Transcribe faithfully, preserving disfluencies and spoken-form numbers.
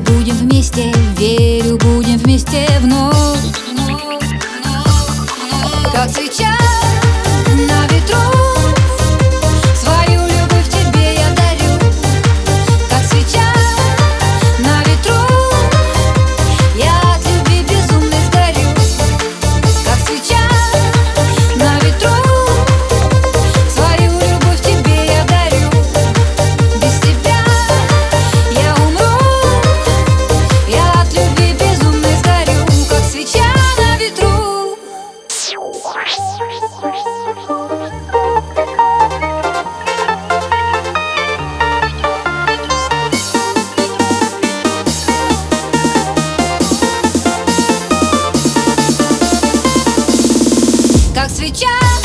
будем вместе, верю, будем вместе вновь. Как свеча на ветру, свою любовь тебе я дарю. Как свеча на ветру, я от любви безумной сгорю. Как свеча на ветру, свою любовь тебе я дарю. Без тебя я умру, я от любви безумной сгорю. Как свеча на ветру. Как свеча